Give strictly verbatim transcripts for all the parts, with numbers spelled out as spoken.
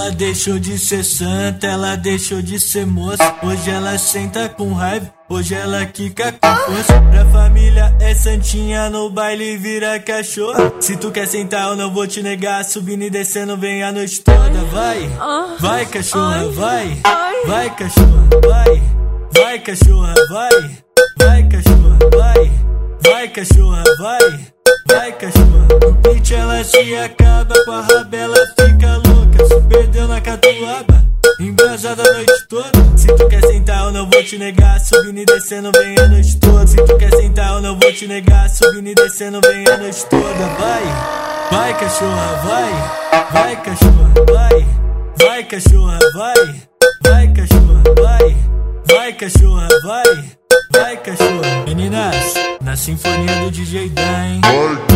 Ela deixou de ser santa, ela deixou de ser moça. Hoje ela senta com raiva, hoje ela quica com força. Pra família é santinha, no baile vira cachorro. Se tu quer sentar eu não vou te negar, subindo e descendo vem a noite toda. Vai, vai cachorra, vai, vai cachorra, vai, vai cachorra, vai, vai cachorra, vai, vai cachorra, vai, vai cachorra. No beat ela se acaba, com a rabela fica louca. Se perdeu na catuaba, embrasada a noite toda. Se tu quer sentar eu não vou te negar, subindo e descendo vem a noite toda. Se tu quer sentar eu não vou te negar, subindo e descendo vem a noite toda. Vai, vai cachorra, vai, vai cachorra, vai, vai cachorra, vai, vai cachorra, vai, vai cachorra, vai, vai cachorra. Meninas, na sinfonia do D J Dan, hein?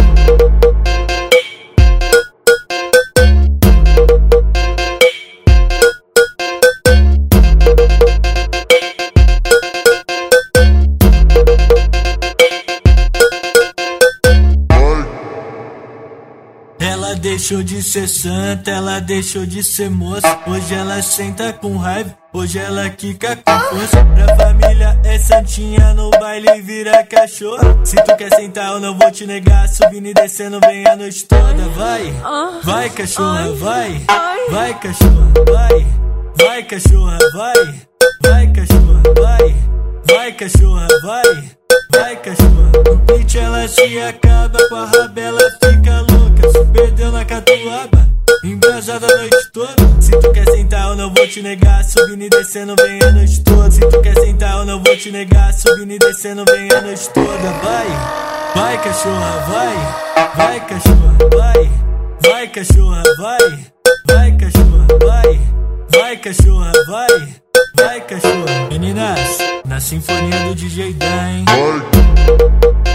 Ela deixou de ser santa, ela deixou de ser moça. Hoje ela senta com raiva, hoje ela quica com força. Pra família é santinha, no baile vira cachorro. Se tu quer sentar eu não vou te negar, subindo e descendo vem a noite toda. Vai, vai cachorra, vai, vai cachorra, vai, vai cachorra, vai, vai cachorra, vai, vai cachorra, vai, vai cachorra. No beat ela se acaba, com a rabela fica louca. Se perdeu na catuaba, embrasada a noite toda. Se tu quer sentar eu não vou te negar, subindo e descendo vem a noite toda. Se tu quer sentar eu não vou te negar, subindo e descendo vem a noite toda. Vai, vai cachorra, vai, vai cachorra, vai, vai cachorra, vai, vai cachorra, vai, vai cachorra, vai, vai cachorra. Meninas, na sinfonia do D J Dan, hein?